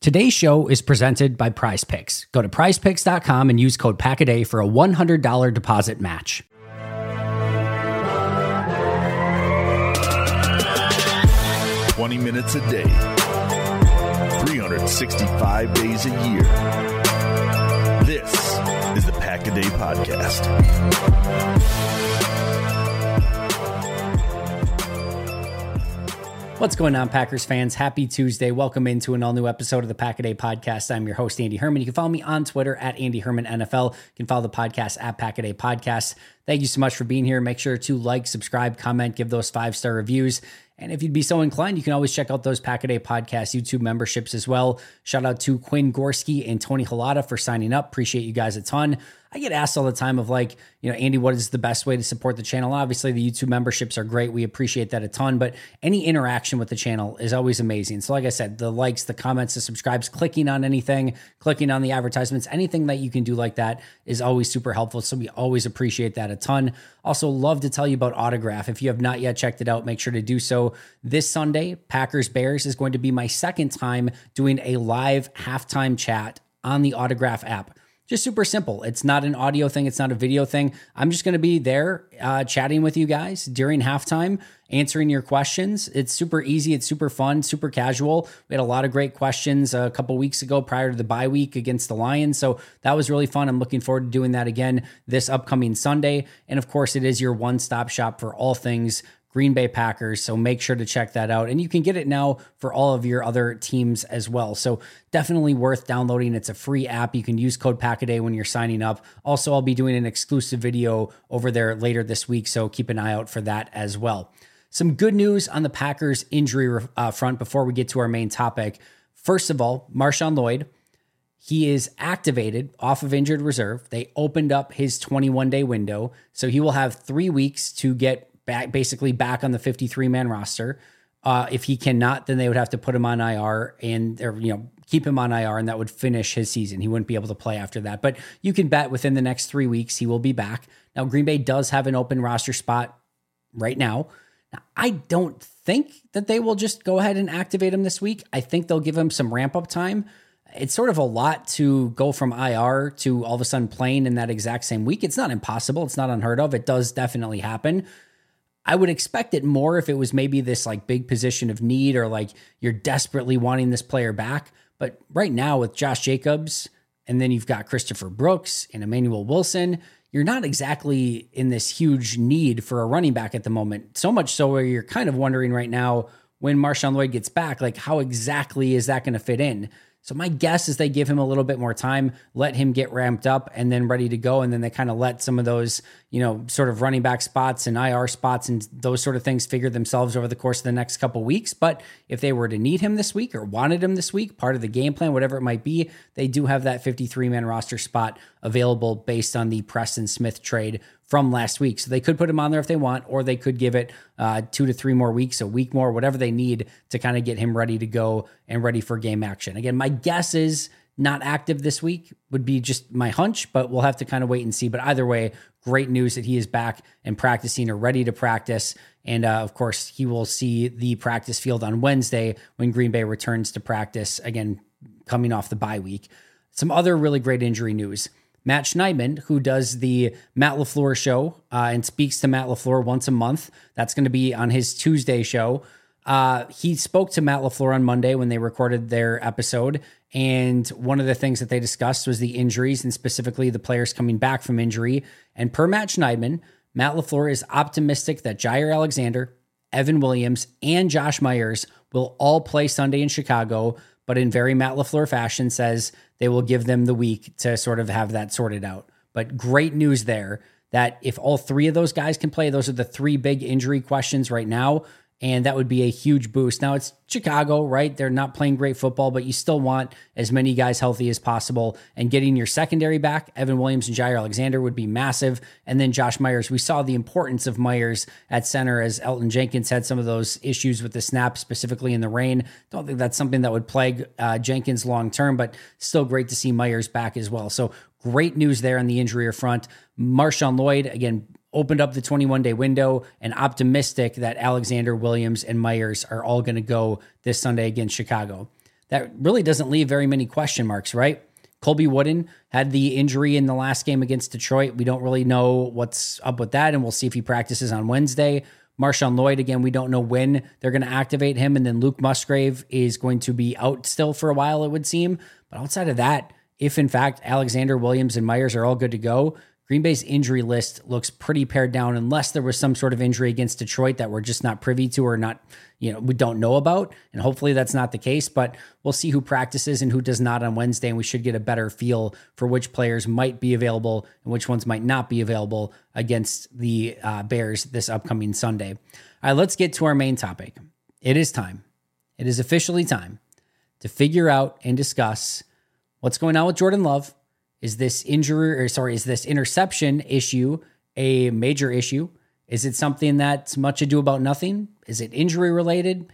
Today's show is presented by Prize Picks. Go to prizepicks.com and use code PACKADAY for a $100 deposit match. Minutes a day, 365 days a year. This is the Pack a Day Podcast. What's going on, Packers fans? Happy Tuesday. Welcome into an all-new episode of the Pack a Day Podcast. I'm your host, Andy Herman. You can follow me on Twitter at Andy Herman NFL. You can follow the podcast at Pack a Day Podcast. Thank you so much for being here. Make sure to like, subscribe, comment, give those 5-star reviews. And if you'd be so inclined, you can always check out those Pack a Day Podcast YouTube memberships as well. Shout out to Quinn Gorski and Tony Halata for signing up. Appreciate you guys a ton. I get asked all the time of like, Andy, what is the best way to support the channel? Obviously, the YouTube memberships are great. We appreciate that a ton, but any interaction with the channel is always amazing. So like I said, the likes, the comments, the subscribes, clicking on anything, clicking on the advertisements, anything that you can do like that is always super helpful. So we always appreciate that a ton. Also love to tell you about Autograph. If you have not yet checked it out, make sure to do so. This Sunday, Packers Bears is going to be my second time doing a live halftime chat on the Autograph app. Just super simple. It's not an audio thing. It's not a video thing. I'm just going to be there chatting with you guys during halftime, answering your questions. It's super easy. It's super fun, super casual. We had a lot of great questions a couple weeks ago prior to the bye week against the Lions. So that was really fun. I'm looking forward to doing that again this upcoming Sunday. And of course, it is your one-stop shop for all things Green Bay Packers, so make sure to check that out. And you can get it now for all of your other teams as well. So definitely worth downloading. It's a free app. You can use code PACKADAY when you're signing up. Also, I'll be doing an exclusive video over there later this week, so keep an eye out for that as well. Some good news on the Packers injury front before we get to our main topic. First of all, Marshawn Lloyd, he is activated off of injured reserve. They opened up his 21-day window, so he will have 3 weeks to get basically back on the 53-man roster. If he cannot, then they would have to put him on IR and keep him on IR, and that would finish his season. He wouldn't be able to play after that. But you can bet within the next 3 weeks he will be back. Now, Green Bay does have an open roster spot right now. I don't think that they will just go ahead and activate him this week. I think they'll give him some ramp-up time. It's sort of a lot to go from IR to all of a sudden playing in that exact same week. It's not impossible. It's not unheard of. It does definitely happen. I would expect it more if it was maybe this like big position of need or like you're desperately wanting this player back. But right now with Josh Jacobs, and then you've got Christopher Brooks and Emmanuel Wilson, you're not exactly in this huge need for a running back at the moment. So much so where you're kind of wondering right now when Marshawn Lloyd gets back, like how exactly is that going to fit in? So my guess is they give him a little bit more time, let him get ramped up and then ready to go. And then they kind of let some of those, sort of running back spots and IR spots and those sort of things figure themselves over the course of the next couple weeks. But if they were to need him this week or wanted him this week, part of the game plan, whatever it might be, they do have that 53-man roster spot available based on the Preston Smith trade from last week. So they could put him on there if they want, or they could give it 2 to 3 more weeks, a week more, whatever they need to kind of get him ready to go and ready for game action. Again, my guess is not active this week would be just my hunch, but we'll have to kind of wait and see. But either way, great news that he is back and practicing or ready to practice. And of course, he will see the practice field on Wednesday when Green Bay returns to practice, again, coming off the bye week. Some other really great injury news. Matt Schneidman, who does the Matt LaFleur show and speaks to Matt LaFleur once a month. That's going to be on his Tuesday show. He spoke to Matt LaFleur on Monday when they recorded their episode. And one of the things that they discussed was the injuries and specifically the players coming back from injury. And per Matt Schneidman, Matt LaFleur is optimistic that Jaire Alexander, Evan Williams, and Josh Myers will all play Sunday in Chicago, but in very Matt LaFleur fashion says they will give them the week to sort of have that sorted out. But great news there that if all 3 of those guys can play, those are the 3 big injury questions right now. And that would be a huge boost. Now it's Chicago, right? They're not playing great football, but you still want as many guys healthy as possible. And getting your secondary back, Evan Williams and Jaire Alexander, would be massive. And then Josh Myers, we saw the importance of Myers at center as Elton Jenkins had some of those issues with the snap, specifically in the rain. Don't think that's something that would plague Jenkins long-term, but still great to see Myers back as well. So great news there on the injury front. Marshawn Lloyd, again, opened up the 21-day window and optimistic that Alexander, Williams, and Myers are all going to go this Sunday against Chicago. that really doesn't leave very many question marks, right? Colby Wooden had the injury in the last game against Detroit. We don't really know what's up with that, and we'll see if he practices on Wednesday. Marshawn Lloyd, again, we don't know when they're going to activate him. And then Luke Musgrave is going to be out still for a while, it would seem. But outside of that, if in fact Alexander, Williams, and Myers are all good to go, Green Bay's injury list looks pretty pared down unless there was some sort of injury against Detroit that we're just not privy to or not, we don't know about. And hopefully that's not the case, but we'll see who practices and who does not on Wednesday. And we should get a better feel for which players might be available and which ones might not be available against the Bears this upcoming Sunday. All right, let's get to our main topic. It is time. It is officially time to figure out and discuss what's going on with Jordan Love. Is this interception issue a major issue? Is it something that's much ado about nothing? Is it injury related?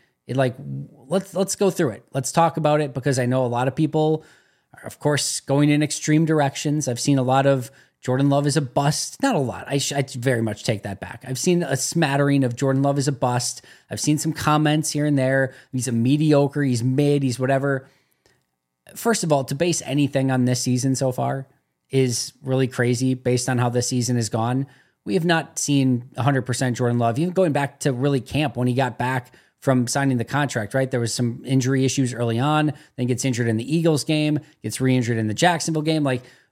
Let's go through it. Let's talk about it because I know a lot of people are, of course, going in extreme directions. I've seen a lot of Jordan Love is a bust. Not a lot. I very much take that back. I've seen a smattering of Jordan Love is a bust. I've seen some comments here and there. He's a mediocre. He's mid. He's whatever. First of all, to base anything on this season so far is really crazy based on how this season has gone. We have not seen 100% Jordan Love, even going back to really camp when he got back from signing the contract, right? There was some injury issues early on, then gets injured in the Eagles game, gets re-injured in the Jacksonville game.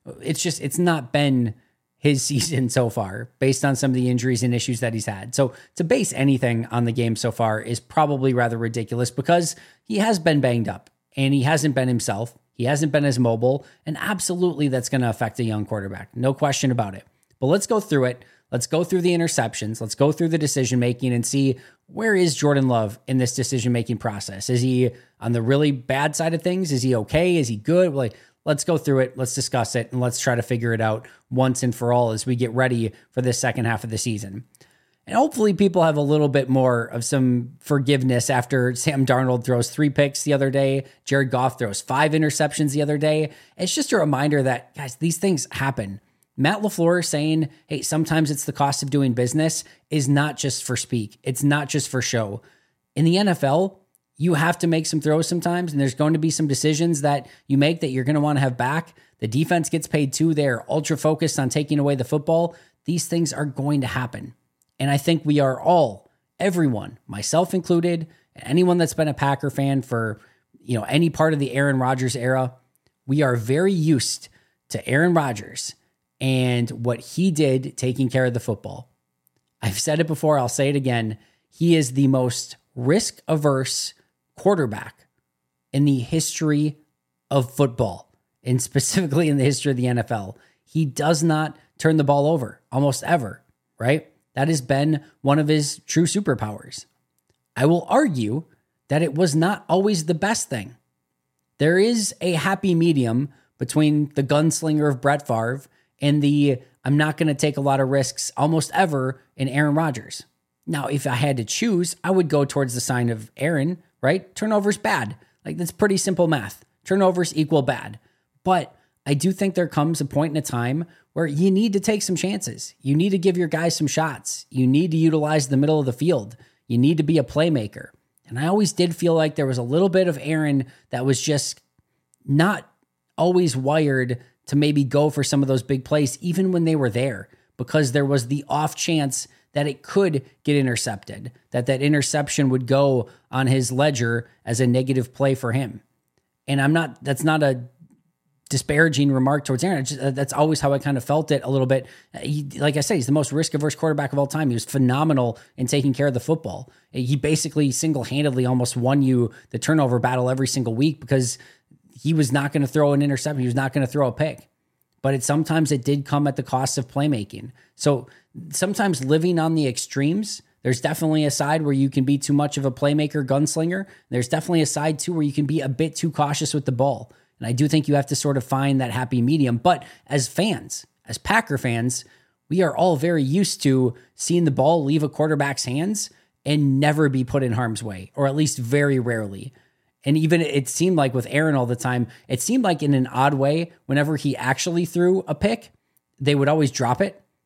It's not been his season so far based on some of the injuries and issues that he's had. So to base anything on the game so far is probably rather ridiculous because he has been banged up. And he hasn't been himself. He hasn't been as mobile. And absolutely that's going to affect a young quarterback. No question about it. But let's go through it. Let's go through the interceptions. Let's go through the decision-making and see where is Jordan Love in this decision-making process. Is he on the really bad side of things? Is he okay? Is he good? Let's go through it. Let's discuss it. And let's try to figure it out once and for all as we get ready for this second half of the season. And hopefully people have a little bit more of some forgiveness after Sam Darnold throws 3 picks the other day. Jared Goff throws 5 interceptions the other day. It's just a reminder that, guys, these things happen. Matt LaFleur saying, hey, sometimes it's the cost of doing business is not just for speak. It's not just for show. In the NFL, you have to make some throws sometimes, and there's going to be some decisions that you make that you're going to want to have back. The defense gets paid too. They're ultra focused on taking away the football. These things are going to happen. And I think we are all, everyone, myself included, anyone that's been a Packer fan for, any part of the Aaron Rodgers era, we are very used to Aaron Rodgers and what he did taking care of the football. I've said it before, I'll say it again. He is the most risk-averse quarterback in the history of football, and specifically in the history of the NFL. He does not turn the ball over almost ever, right? That has been one of his true superpowers. I will argue that it was not always the best thing. There is a happy medium between the gunslinger of Brett Favre and the I'm not going to take a lot of risks almost ever in Aaron Rodgers. Now, if I had to choose, I would go towards the sign of Aaron, right? Turnovers bad. That's pretty simple math. Turnovers equal bad. But I do think there comes a point in a time where you need to take some chances. You need to give your guys some shots. You need to utilize the middle of the field. You need to be a playmaker. And I always did feel like there was a little bit of Aaron that was just not always wired to maybe go for some of those big plays, even when they were there, because there was the off chance that it could get intercepted, that interception would go on his ledger as a negative play for him. And that's not a disparaging remark towards Aaron. That's always how I kind of felt it a little bit. Like I said, he's the most risk-averse quarterback of all time. He was phenomenal in taking care of the football. He basically single-handedly almost won you the turnover battle every single week because he was not going to throw an interception. He was not going to throw a pick. But sometimes it did come at the cost of playmaking. So sometimes living on the extremes, there's definitely a side where you can be too much of a playmaker, gunslinger. There's definitely a side too where you can be a bit too cautious with the ball. And I do think you have to sort of find that happy medium. But as fans, as Packer fans, we are all very used to seeing the ball leave a quarterback's hands and never be put in harm's way, or at least very rarely. And even it seemed like with Aaron all the time, it seemed like in an odd way, whenever he actually threw a pick, they would always drop it.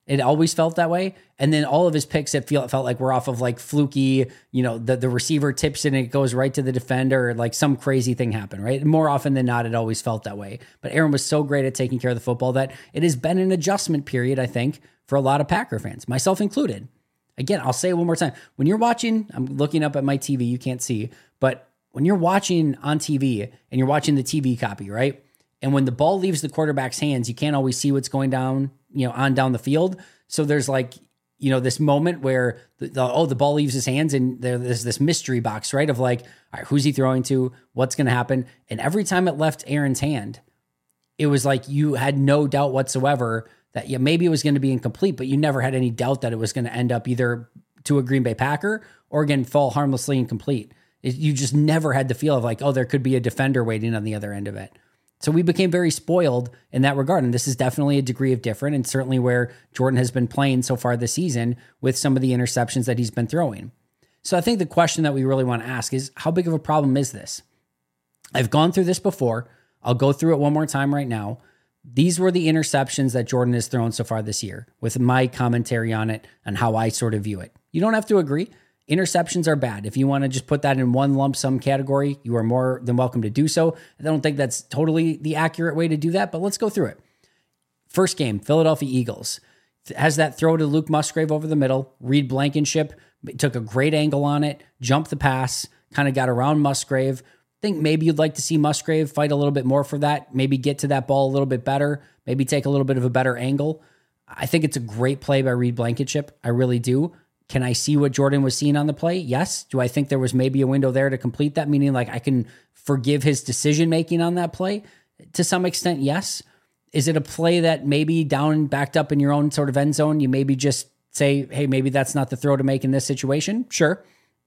It always felt that way. And then all of his picks, it felt like were off of like fluky, the receiver tips it and it goes right to the defender, or like some crazy thing happened, right? More often than not, it always felt that way. But Aaron was so great at taking care of the football that it has been an adjustment period, I think, for a lot of Packer fans, myself included. Again, I'll say it one more time. When you're watching, I'm looking up at my TV, you can't see, but when you're watching on TV and you're watching the TV copy, right? And when the ball leaves the quarterback's hands, you can't always see what's going down, on down the field. So there's like, this moment where the ball leaves his hands and there's this mystery box, right? Of like, all right, who's he throwing to? What's going to happen? And every time it left Aaron's hand, it was like you had no doubt whatsoever that maybe it was going to be incomplete, but you never had any doubt that it was going to end up either to a Green Bay Packer or again, fall harmlessly incomplete. You just never had the feel of like, oh, there could be a defender waiting on the other end of it. So we became very spoiled in that regard. And this is definitely a degree of different, and certainly where Jordan has been playing so far this season with some of the interceptions that he's been throwing. So I think the question that we really want to ask is, how big of a problem is this? I've gone through this before. I'll go through it one more time right now. These were the interceptions that Jordan has thrown so far this year, with my commentary on it and how I sort of view it. You don't have to agree. Interceptions are bad. If you want to just put that in one lump sum category, you are more than welcome to do so. I don't think that's totally the accurate way to do that, but let's go through it. First game, Philadelphia Eagles. Has that throw to Luke Musgrave over the middle. Reed Blankenship took a great angle on it, jumped the pass, kind of got around Musgrave. I think maybe you'd like to see Musgrave fight a little bit more for that, maybe get to that ball a little bit better, maybe take a little bit of a better angle. I think it's a great play by Reed Blankenship. I really do. Can I see what Jordan was seeing on the play? Yes. Do I think there was maybe a window there to complete that? Meaning like I can forgive his decision-making on that play? To some extent, yes. Is it a play that maybe down, backed up in your own sort of end zone, you maybe just say, hey, maybe that's not the throw to make in this situation? Sure.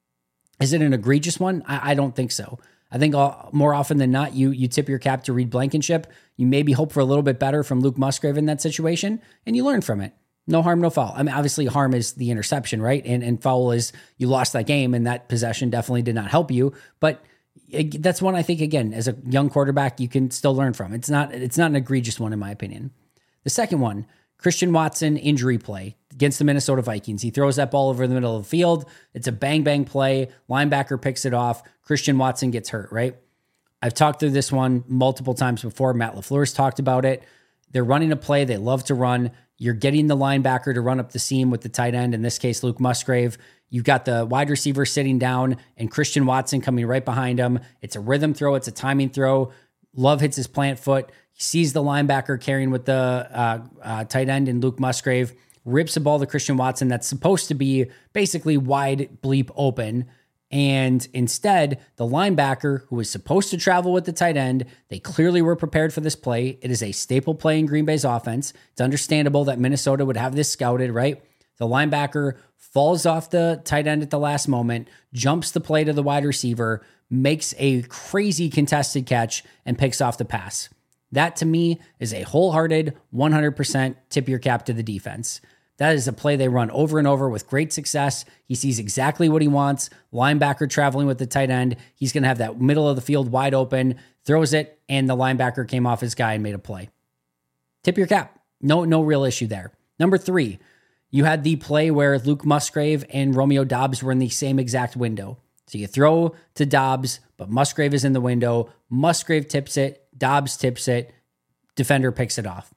Is it an egregious one? I don't think so. I think more often than not, you tip your cap to Reed Blankenship. You maybe hope for a little bit better from Luke Musgrave in that situation, and you learn from it. No harm, no foul. I mean, obviously harm is the interception, right? And foul is you lost that game, and that possession definitely did not help you. But that's one I think, again, as a young quarterback, you can still learn from. It's not an egregious one, in my opinion. The second one, Christian Watson injury play against the Minnesota Vikings. He throws that ball over the middle of the field. It's a bang play. Linebacker picks it off. Christian Watson gets hurt, right? I've talked through this one multiple times before. Matt LaFleur's talked about it. They're running a play. They love to run. You're getting the linebacker to run up the seam with the tight end, in this case, Luke Musgrave. You've got the wide receiver sitting down and Christian Watson coming right behind him. It's a rhythm throw. It's a timing throw. Love hits his plant foot. He sees the linebacker carrying with the tight end and Luke Musgrave, rips a ball to Christian Watson that's supposed to be basically wide bleep open. And instead, the linebacker, who was supposed to travel with the tight end, they clearly were prepared for this play. It is a staple play in Green Bay's offense. It's understandable that Minnesota would have this scouted, right? The linebacker falls off the tight end at the last moment, jumps the play to the wide receiver, makes a crazy contested catch, and picks off the pass. That, to me, is a wholehearted 100% tip your cap to the defense. That is a play they run over and over with great success. He sees exactly what he wants. Linebacker traveling with the tight end. He's going to have that middle of the field wide open, throws it, and the linebacker came off his guy and made a play. Tip your cap. No real issue there. Number 3, you had the play where Luke Musgrave and Romeo Doubs were in the same exact window. So you throw to Doubs, but Musgrave is in the window. Musgrave tips it. Doubs tips it. Defender picks it off.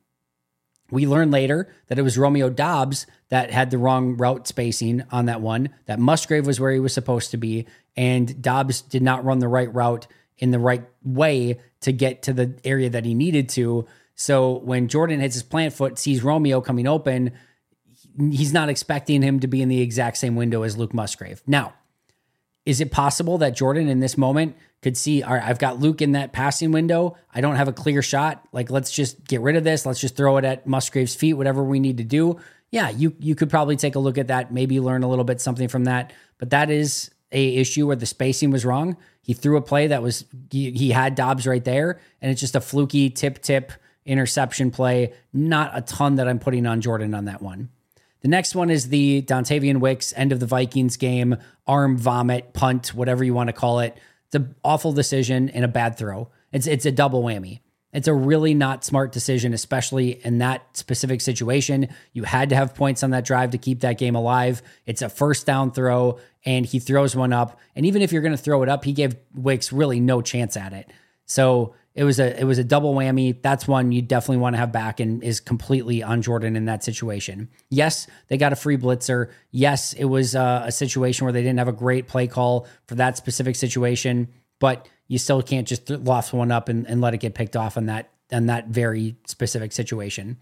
We learned later that it was Romeo Doubs that had the wrong route spacing on that one, that Musgrave was where he was supposed to be, and Doubs did not run the right route in the right way to get to the area that he needed to. So when Jordan hits his plant foot, sees Romeo coming open, he's not expecting him to be in the exact same window as Luke Musgrave. Now, is it possible that Jordan in this moment could see, all right, I've got Luke in that passing window. I don't have a clear shot. Like, let's just get rid of this. Let's just throw it at Musgrave's feet, whatever we need to do. Yeah, you could probably take a look at that, maybe learn a little bit something from that. But that is a issue where the spacing was wrong. He threw a play that was, he had Doubs right there, and it's just a fluky tip interception play. Not a ton that I'm putting on Jordan on that one. The next one is the Dontavian Wicks end of the Vikings game, arm vomit, punt, whatever you want to call it. It's an awful decision and a bad throw. It's a double whammy. It's a really not smart decision, especially in that specific situation. You had to have points on that drive to keep that game alive. It's a first down throw, and he throws one up. And even if you're going to throw it up, he gave Wicks really no chance at it. So it was a double whammy. That's one you definitely want to have back and is completely on Jordan in that situation. Yes, they got a free blitzer. Yes, it was a situation where they didn't have a great play call for that specific situation, but you still can't just loft one up and let it get picked off on that very specific situation.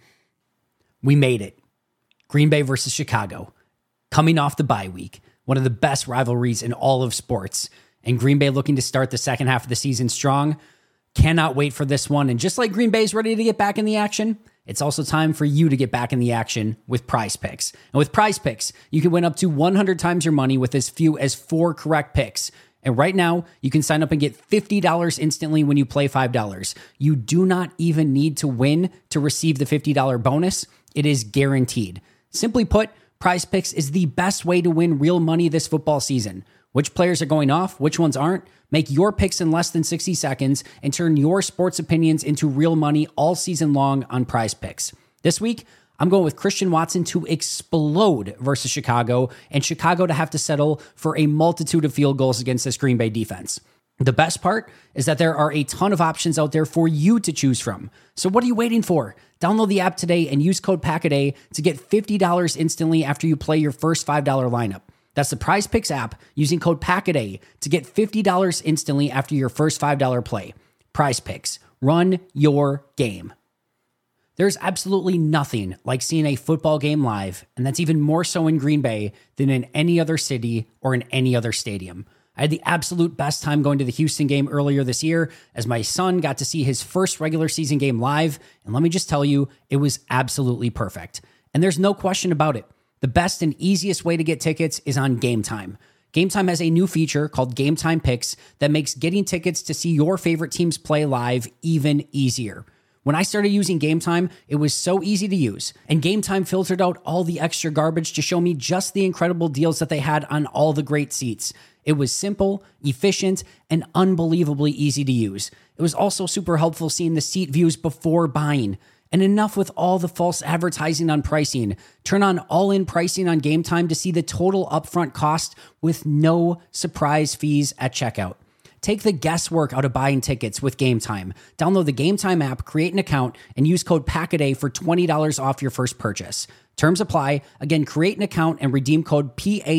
We made it. Green Bay versus Chicago. Coming off the bye week. One of the best rivalries in all of sports. And Green Bay looking to start the second half of the season strong. Cannot wait for this one. And just like Green Bay's ready to get back in the action, it's also time for you to get back in the action with Prize Picks. And with Prize Picks, you can win up to 100 times your money with as few as 4 correct picks. And right now, you can sign up and get $50 instantly when you play $5. You do not even need to win to receive the $50 bonus. It is guaranteed. Simply put, Prize Picks is the best way to win real money this football season. Which players are going off, which ones aren't? Make your picks in less than 60 seconds and turn your sports opinions into real money all season long on Prize Picks. This week, I'm going with Christian Watson to explode versus Chicago, and Chicago to have to settle for a multitude of field goals against this Green Bay defense. The best part is that there are a ton of options out there for you to choose from. So what are you waiting for? Download the app today and use code PACKADAY to get $50 instantly after you play your first $5 lineup. That's the Prize Picks app using code PACKADAY to get $50 instantly after your first $5 play. Prize Picks. Run your game. There's absolutely nothing like seeing a football game live, and that's even more so in Green Bay than in any other city or in any other stadium. I had the absolute best time going to the Houston game earlier this year as my son got to see his first regular season game live, and let me just tell you, it was absolutely perfect. And there's no question about it. The best and easiest way to get tickets is on Game Time. Game Time has a new feature called Game Time Picks that makes getting tickets to see your favorite teams play live even easier. When I started using Game Time, it was so easy to use, and Game Time filtered out all the extra garbage to show me just the incredible deals that they had on all the great seats. It was simple, efficient, and unbelievably easy to use. It was also super helpful seeing the seat views before buying. And enough with all the false advertising on pricing. Turn on all-in pricing on Game Time to see the total upfront cost with no surprise fees at checkout. Take the guesswork out of buying tickets with Game Time. Download the Game Time app, create an account, and use code PACKADAY for $20 off your first purchase. Terms apply. Again, create an account and redeem code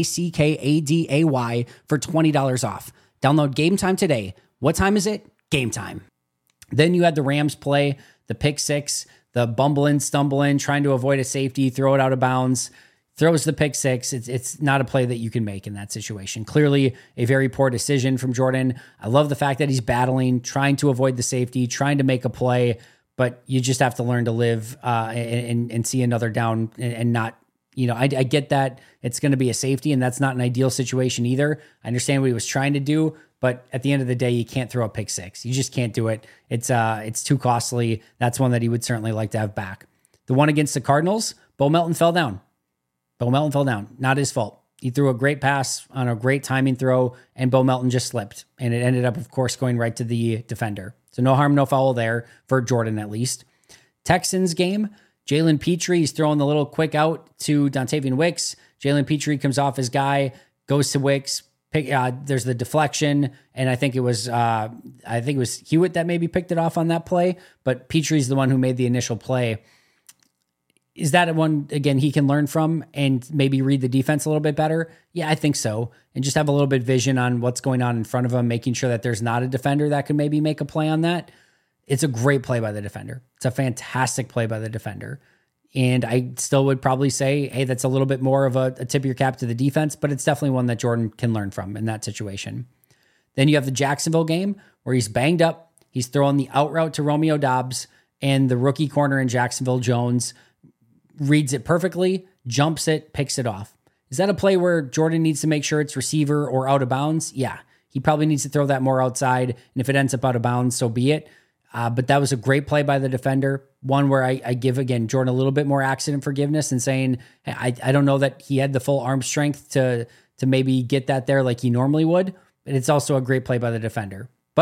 PACKADAY for $20 off. Download Game Time today. What time is it? Game Time. Then you had the Rams play, the pick six, the bumbling, stumbling, trying to avoid a safety, throw it out of bounds. Throws the pick six. It's not a play that you can make in that situation. Clearly a very poor decision from Jordan. I love the fact that he's battling, trying to avoid the safety, trying to make a play, but you just have to learn to live and see another down and not, I get that it's going to be a safety and that's not an ideal situation either. I understand what he was trying to do, but at the end of the day, you can't throw a pick six. You just can't do it. It's too costly. That's one that he would certainly like to have back. The one against the Cardinals, Bo Melton fell down. Not his fault. He threw a great pass on a great timing throw, and Bo Melton just slipped. And it ended up, of course, going right to the defender. So no harm, no foul there for Jordan, at least. Texans game, Jalen Petrie, he's throwing the little quick out to Dontavian Wicks. Jalen Petrie comes off his guy, goes to Wicks. There's the deflection, and I think it was Hewitt that maybe picked it off on that play, but Petrie's the one who made the initial play. Is that one, again, he can learn from and maybe read the defense a little bit better? Yeah, I think so. And just have a little bit of vision on what's going on in front of him, making sure that there's not a defender that can maybe make a play on that. It's a great play by the defender. It's a fantastic play by the defender. And I still would probably say, hey, that's a little bit more of a tip of your cap to the defense, but it's definitely one that Jordan can learn from in that situation. Then you have the Jacksonville game where he's banged up. He's throwing the out route to Romeo Doubs, and the rookie corner in Jacksonville, Jones, reads it perfectly, jumps it, picks it off. Is that a play where Jordan needs to make sure it's receiver or out of bounds? Yeah, he probably needs to throw that more outside. And if it ends up out of bounds, so be it. But that was a great play by the defender. One where I give, again, Jordan a little bit more accident forgiveness and saying, hey, I don't know that he had the full arm strength to maybe get that there like he normally would. But it's also a great play by the defender. But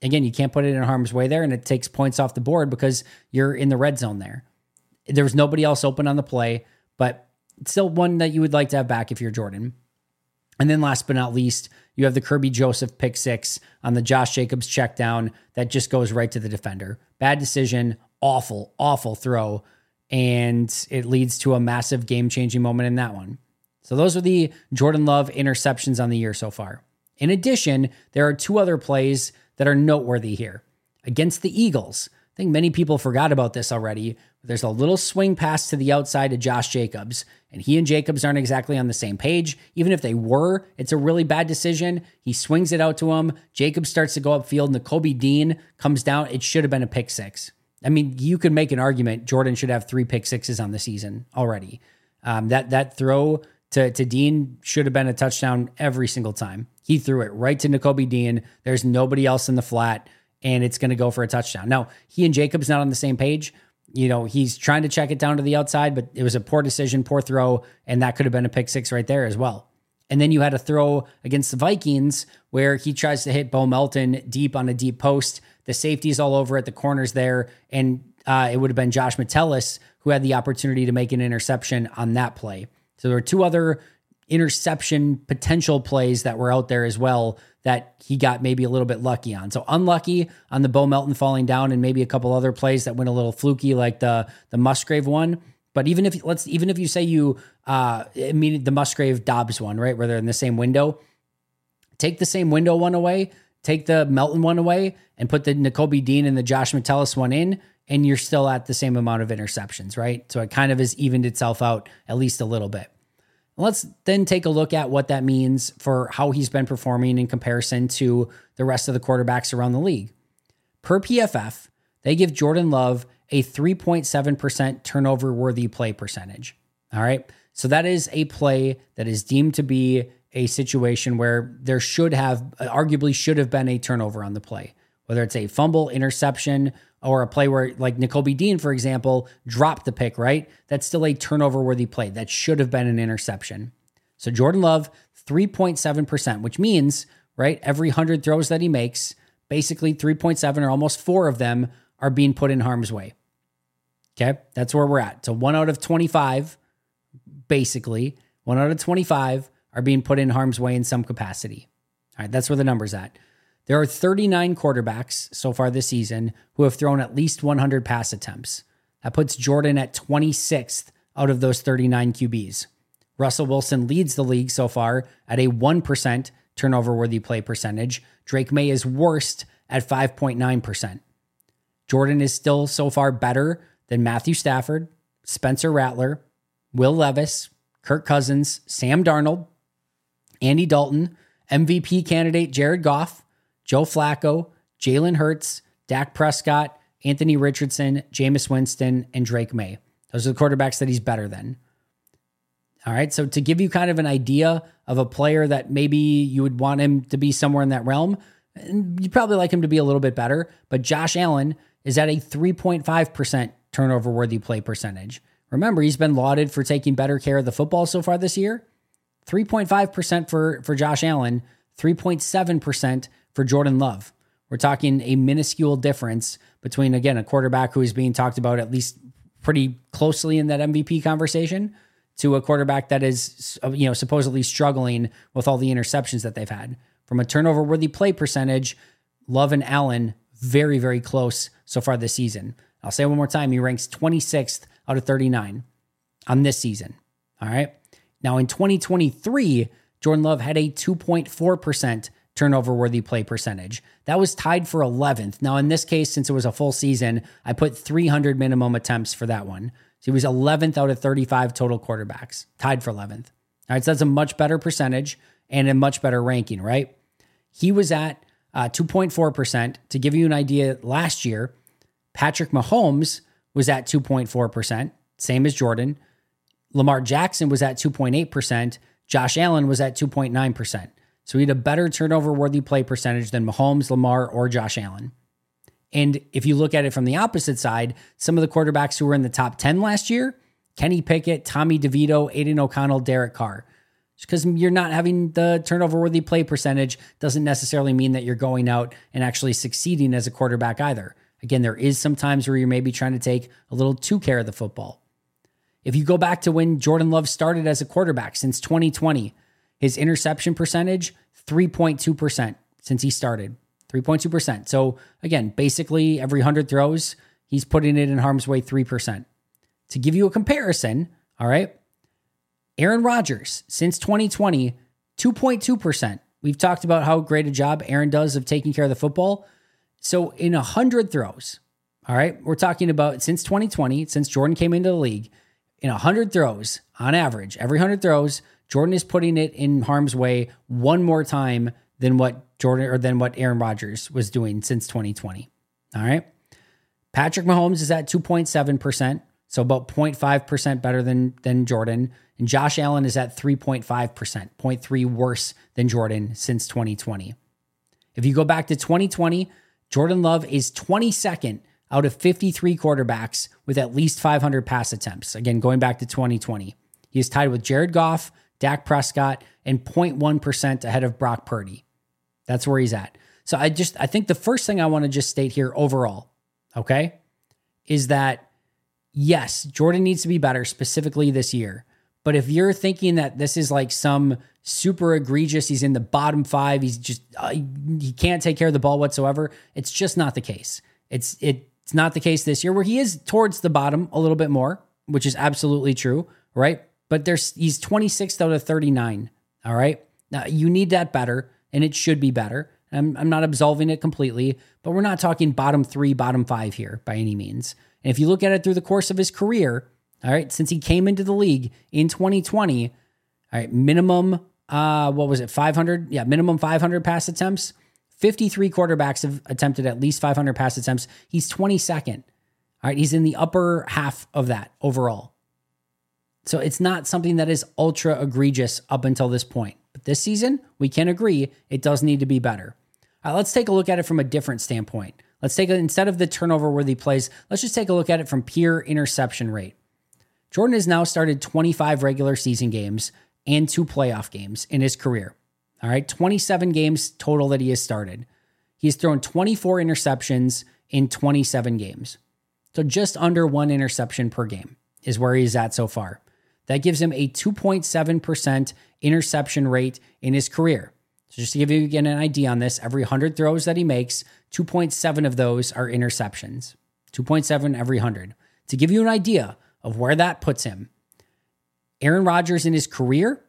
again, you can't put it in harm's way there, and it takes points off the board because you're in the red zone there. There was nobody else open on the play, but it's still one that you would like to have back if you're Jordan. And then last but not least, you have the Kirby Joseph pick six on the Josh Jacobs check down that just goes right to the defender. Bad decision, awful, awful throw, and it leads to a massive game-changing moment in that one. So those are the Jordan Love interceptions on the year so far. In addition, there are two other plays that are noteworthy here. Against the Eagles, I think many people forgot about this already. There's a little swing pass to the outside to Josh Jacobs, and he and Jacobs aren't exactly on the same page. Even if they were, it's a really bad decision. He swings it out to him. Jacobs starts to go upfield. Nakobe Dean comes down. It should have been a pick six. I mean, you could make an argument Jordan should have 3 pick sixes on the season already. That throw to Dean should have been a touchdown every single time. He threw it right to Nakobe Dean. There's nobody else in the flat, and it's going to go for a touchdown. Now, he and Jacobs not on the same page. You know, he's trying to check it down to the outside, but it was a poor decision, poor throw, and that could have been a pick six right there as well. And then you had a throw against the Vikings where he tries to hit Bo Melton deep on a deep post. The safety's all over at the corners there, and it would have been Josh Metellus who had the opportunity to make an interception on that play. So there were 2 other interception potential plays that were out there as well that he got maybe a little bit lucky on. So unlucky on the Bo Melton falling down, and maybe a couple other plays that went a little fluky, like the Musgrave one. But even if you say the Musgrave Dobbs one, right, where they're in the same window, take the same window one away, take the Melton one away, and put the Nakobe Dean and the Josh Metellus one in, and you're still at the same amount of interceptions, right? So it kind of has evened itself out at least a little bit. Let's then take a look at what that means for how he's been performing in comparison to the rest of the quarterbacks around the league. Per PFF, they give Jordan Love a 3.7% turnover-worthy play percentage. All right, so that is a play that is deemed to be a situation where there arguably should have been a turnover on the play, whether it's a fumble, interception, or a play where, like Nakobe Dean, for example, dropped the pick, right? That's still a turnover-worthy play. That should have been an interception. So Jordan Love, 3.7%, which means, right, every 100 throws that he makes, basically 3.7 or almost 4 of them are being put in harm's way. Okay, that's where we're at. So 1 out of 25, basically, 1 out of 25 are being put in harm's way in some capacity. All right, that's where the number's at. There are 39 quarterbacks so far this season who have thrown at least 100 pass attempts. That puts Jordan at 26th out of those 39 QBs. Russell Wilson leads the league so far at a 1% turnover-worthy play percentage. Drake May is worst at 5.9%. Jordan is still so far better than Matthew Stafford, Spencer Rattler, Will Levis, Kirk Cousins, Sam Darnold, Andy Dalton, MVP candidate Jared Goff, Joe Flacco, Jalen Hurts, Dak Prescott, Anthony Richardson, Jameis Winston, and Drake May. Those are the quarterbacks that he's better than. All right, so to give you kind of an idea of a player that maybe you would want him to be somewhere in that realm, you'd probably like him to be a little bit better, but Josh Allen is at a 3.5% turnover-worthy play percentage. Remember, he's been lauded for taking better care of the football so far this year. 3.5% for Josh Allen, 3.7% for Jordan Love. We're talking a minuscule difference between, again, a quarterback who is being talked about at least pretty closely in that MVP conversation to a quarterback that is, supposedly struggling with all the interceptions that they've had. From a turnover-worthy play percentage, Love and Allen very, very close so far this season. I'll say it one more time. He ranks 26th out of 39 on this season. All right. Now in 2023, Jordan Love had a 2.4% turnover-worthy play percentage. That was tied for 11th. Now in this case, since it was a full season, I put 300 minimum attempts for that one. So he was 11th out of 35 total quarterbacks, tied for 11th. All right, so that's a much better percentage and a much better ranking, right? He was at 2.4%. To give you an idea, last year, Patrick Mahomes was at 2.4%, same as Jordan. Lamar Jackson was at 2.8%. Josh Allen was at 2.9%. So he had a better turnover-worthy play percentage than Mahomes, Lamar, or Josh Allen. And if you look at it from the opposite side, some of the quarterbacks who were in the top 10 last year, Kenny Pickett, Tommy DeVito, Aiden O'Connell, Derek Carr. Because you're not having the turnover worthy play percentage doesn't necessarily mean that you're going out and actually succeeding as a quarterback either. Again, there is some times where you're maybe trying to take a little too care of the football. If you go back to when Jordan Love started as a quarterback since 2020, his interception percentage, 3.2% since he started, 3.2%. So again, basically every 100 throws, he's putting it in harm's way 3%. To give you a comparison, all right, Aaron Rodgers, since 2020, 2.2%. We've talked about how great a job Aaron does of taking care of the football. So in 100 throws, all right, we're talking about since 2020, since Jordan came into the league, in 100 throws, on average, every 100 throws, Jordan is putting it in harm's way one more time than what Aaron Rodgers was doing since 2020. All right. Patrick Mahomes is at 2.7%. So about 0.5% better than Jordan. And Josh Allen is at 3.5%, 0.3 worse than Jordan since 2020. If you go back to 2020, Jordan Love is 22nd out of 53 quarterbacks with at least 500 pass attempts. Again, going back to 2020. He is tied with Jared Goff, Dak Prescott, and 0.1% ahead of Brock Purdy. That's where he's at. So I think the first thing I want to just state here overall, okay, is that yes, Jordan needs to be better specifically this year. But if you're thinking that this is like some super egregious, he's in the bottom 5, he's just, he can't take care of the ball whatsoever, it's just not the case. It's not the case this year where he is towards the bottom a little bit more, which is absolutely true, right? But he's 26th out of 39, all right? Now, you need that better, and it should be better. I'm not absolving it completely, but we're not talking bottom 3, bottom 5 here by any means. And if you look at it through the course of his career, all right, since he came into the league in 2020, all right, minimum, 500? Yeah, minimum 500 pass attempts. 53 quarterbacks have attempted at least 500 pass attempts. He's 22nd. All right, he's in the upper half of that overall. So it's not something that is ultra egregious up until this point. But this season, we can agree it does need to be better. All right, let's take a look at it from a different standpoint. Instead of the turnover-worthy plays, let's just take a look at it from pure interception rate. Jordan has now started 25 regular season games and 2 playoff games in his career. All right, 27 games total that he has started. He has thrown 24 interceptions in 27 games. So just under 1 interception per game is where he's at so far. That gives him a 2.7% interception rate in his career. So just to give you again an idea on this, every 100 throws that he makes, 2.7 of those are interceptions. 2.7 every 100. To give you an idea of where that puts him, Aaron Rodgers in his career,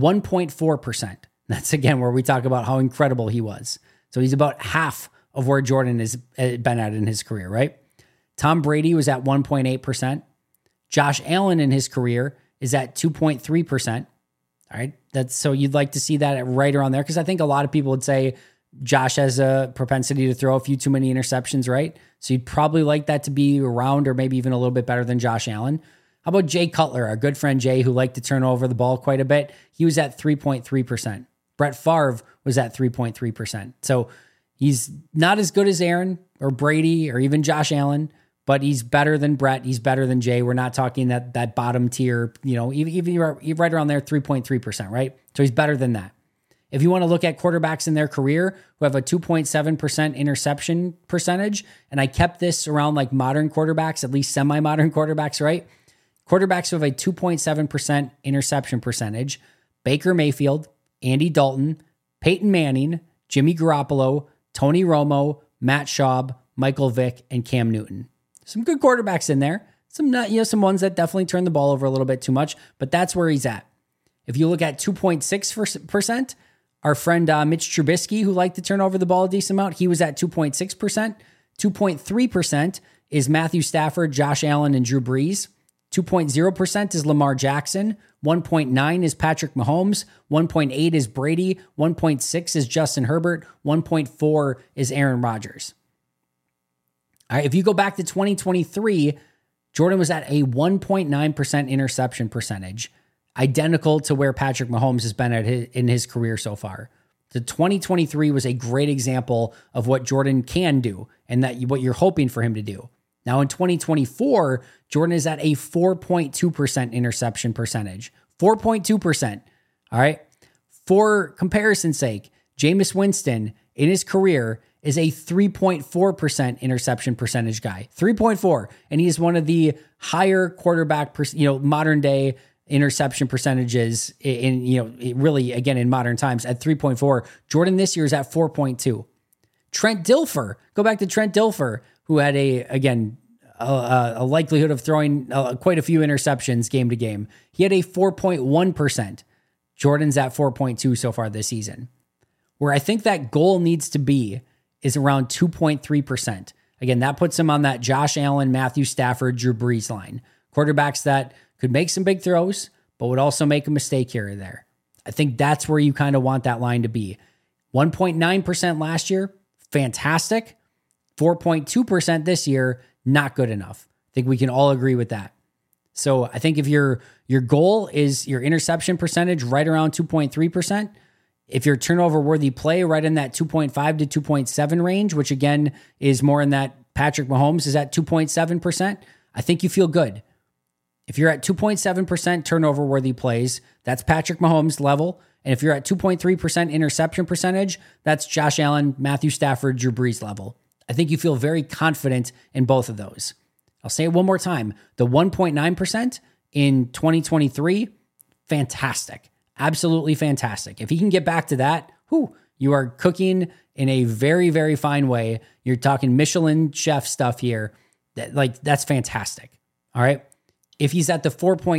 1.4%. That's again where we talk about how incredible he was. So he's about half of where Jordan has been at in his career, right? Tom Brady was at 1.8%. Josh Allen in his career is at 2.3%. All right. So you'd like to see that right around there, because I think a lot of people would say Josh has a propensity to throw a few too many interceptions, right? So you'd probably like that to be around or maybe even a little bit better than Josh Allen. How about Jay Cutler, our good friend Jay, who liked to turn over the ball quite a bit? He was at 3.3%. Brett Favre was at 3.3%. So he's not as good as Aaron or Brady or even Josh Allen, but he's better than Brett. He's better than Jay. We're not talking that bottom tier, even you're right around there, 3.3%, right? So he's better than that. If you want to look at quarterbacks in their career who have a 2.7% interception percentage, and I kept this around like modern quarterbacks, at least semi-modern quarterbacks, right? Quarterbacks who have a 2.7% interception percentage: Baker Mayfield, Andy Dalton, Peyton Manning, Jimmy Garoppolo, Tony Romo, Matt Schaub, Michael Vick, and Cam Newton. Some good quarterbacks in there. Some ones that definitely turn the ball over a little bit too much, but that's where he's at. If you look at 2.6%, our friend Mitch Trubisky, who liked to turn over the ball a decent amount, he was at 2.6%. 2.3% is Matthew Stafford, Josh Allen, and Drew Brees. 2.0% is Lamar Jackson. 1.9 is Patrick Mahomes. 1.8 is Brady. 1.6 is Justin Herbert. 1.4 is Aaron Rodgers. All right, if you go back to 2023, Jordan was at a 1.9% interception percentage, identical to where Patrick Mahomes has been in his career so far. The 2023 was a great example of what Jordan can do and what you're hoping for him to do. Now in 2024, Jordan is at a 4.2% interception percentage. 4.2%. All right. For comparison's sake, Jameis Winston in his career is a 3.4% interception percentage guy. 3.4. And he is one of the higher quarterback, modern day interception percentages really, again, in modern times at 3.4. Jordan this year is at 4.2. Trent Dilfer, go back to Trent Dilfer, who had a likelihood of throwing quite a few interceptions game to game. He had a 4.1%. Jordan's at 4.2 so far this season. Where I think that goal needs to be is around 2.3%. Again, that puts him on that Josh Allen, Matthew Stafford, Drew Brees line. Quarterbacks that could make some big throws, but would also make a mistake here or there. I think that's where you kind of want that line to be. 1.9% last year, fantastic. 4.2% this year, not good enough. I think we can all agree with that. So I think if your goal is your interception percentage right around 2.3%, if your turnover worthy play right in that 2.5 to 2.7 range, which again is more in that Patrick Mahomes is at 2.7%, I think you feel good. If you're at 2.7% turnover worthy plays, that's Patrick Mahomes level. And if you're at 2.3% interception percentage, that's Josh Allen, Matthew Stafford, Drew Brees level. I think you feel very confident in both of those. I'll say it one more time. The 1.9% in 2023, fantastic. Absolutely fantastic. If he can get back to that, you are cooking in a very, very fine way. You're talking Michelin chef stuff here. That's fantastic. All right. If he's at the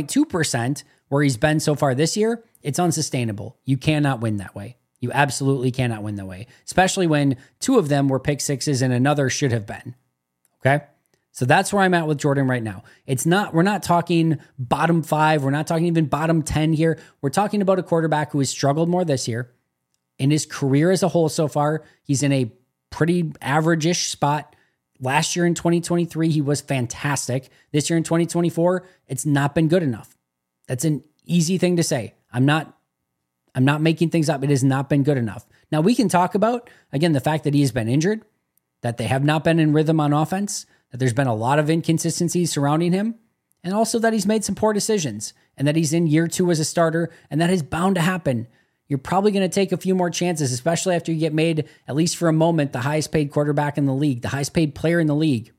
4.2% where he's been so far this year, it's unsustainable. You cannot win that way. You absolutely cannot win that way, especially when two of them were pick sixes and another should have been. Okay. So that's where I'm at with Jordan right now. We're not talking bottom 5. We're not talking even bottom 10 here. We're talking about a quarterback who has struggled more this year. In his career as a whole so far, he's in a pretty average-ish spot. Last year in 2023, he was fantastic. This year in 2024, it's not been good enough. That's an easy thing to say. I'm not making things up. It has not been good enough. Now we can talk about, again, the fact that he has been injured, that they have not been in rhythm on offense, that there's been a lot of inconsistencies surrounding him, and also that he's made some poor decisions and that he's in year 2 as a starter, and that is bound to happen. You're probably going to take a few more chances, especially after you get made, at least for a moment, the highest paid quarterback in the league, the highest paid player in the league.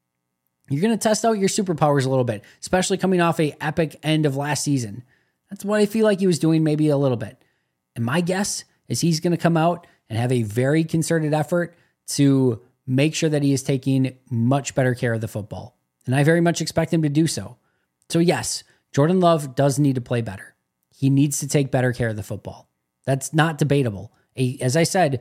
You're going to test out your superpowers a little bit, especially coming off an epic end of last season. That's what I feel like he was doing maybe a little bit. And my guess is he's going to come out and have a very concerted effort to make sure that he is taking much better care of the football. And I very much expect him to do so. So yes, Jordan Love does need to play better. He needs to take better care of the football. That's not debatable. As I said,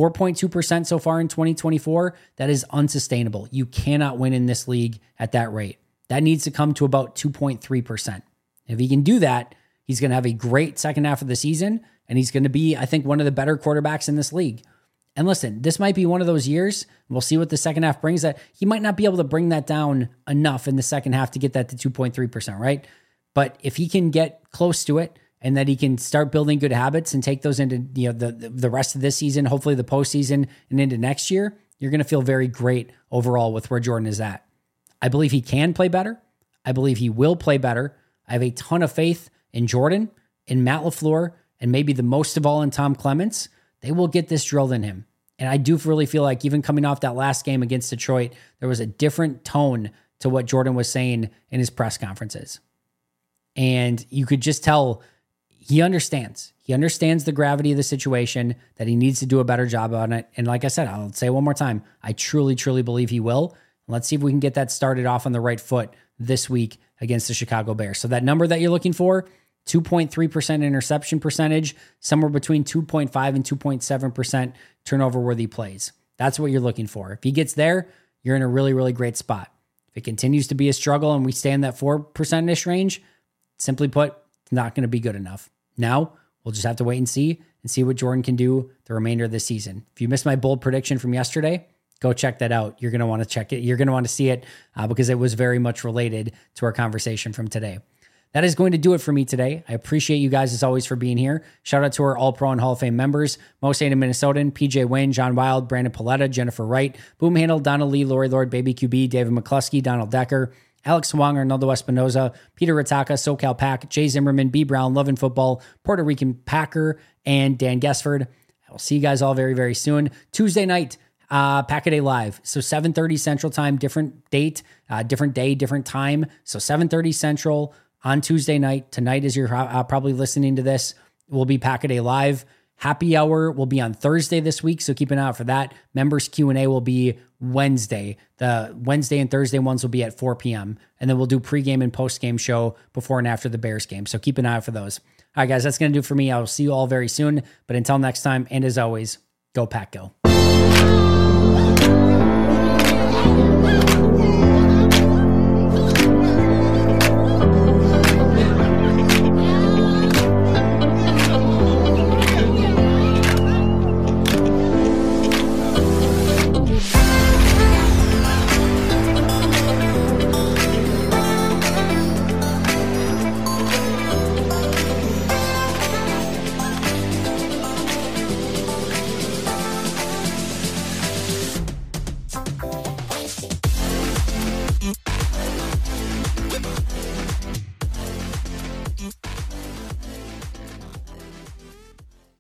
4.2% so far in 2024, that is unsustainable. You cannot win in this league at that rate. That needs to come to about 2.3%. If he can do that, he's going to have a great second half of the season, and he's going to be, I think, one of the better quarterbacks in this league. And listen, this might be one of those years, we'll see what the second half brings, that he might not be able to bring that down enough in the second half to get that to 2.3%, right? But if he can get close to it, and that he can start building good habits and take those into the rest of this season, hopefully the postseason and into next year, you're going to feel very great overall with where Jordan is at. I believe he can play better. I believe he will play better. I have a ton of faith in Jordan, in Matt LaFleur, and maybe the most of all in Tom Clements. They will get this drilled in him. And I do really feel like even coming off that last game against Detroit, there was a different tone to what Jordan was saying in his press conferences. And you could just tell he understands. He understands the gravity of the situation, that he needs to do a better job on it. And like I said, I'll say it one more time, I truly, truly believe he will. Let's see if we can get that started off on the right foot this week against the Chicago Bears. So that number that you're looking for, 2.3% interception percentage, somewhere between 2.5 and 2.7% turnover worthy plays. That's what you're looking for. If he gets there, you're in a really, really great spot. If it continues to be a struggle and we stay in that 4%-ish range, simply put, it's not going to be good enough. Now, we'll just have to wait and see what Jordan can do the remainder of the season. If you missed my bold prediction from yesterday, go check that out. You're going to want to check it. You're going to want to see it because it was very much related to our conversation from today. That is going to do it for me today. I appreciate you guys as always for being here. Shout out to our All-Pro and Hall of Fame members, Mo Saint Minnesotan, PJ Wynn, John Wild, Brandon Paletta, Jennifer Wright, Boom Handle, Donald Lee, Lori Lord, Baby QB, David McCluskey, Donald Decker, Alex Wong, Arnaldo Espinoza, Peter Ritaka, SoCal Pack, Jay Zimmerman, B. Brown, Love and Football, Puerto Rican Packer, and Dan Gesford. I will see you guys all very, very soon. Tuesday night, Pack-A-Day Live. So 7:30 Central Time, different date, different day, different time. So 7:30 Central on Tuesday night. Tonight, as you're probably listening to this, will be Pack-A-Day Live. Happy Hour will be on Thursday this week, so keep an eye out for that. Members Q&A will be Wednesday. The Wednesday and Thursday ones will be at 4 p.m. And then we'll do pregame and postgame show before and after the Bears game. So keep an eye out for those. All right, guys, that's going to do it for me. I will see you all very soon. But until next time, and as always, go Pack Go.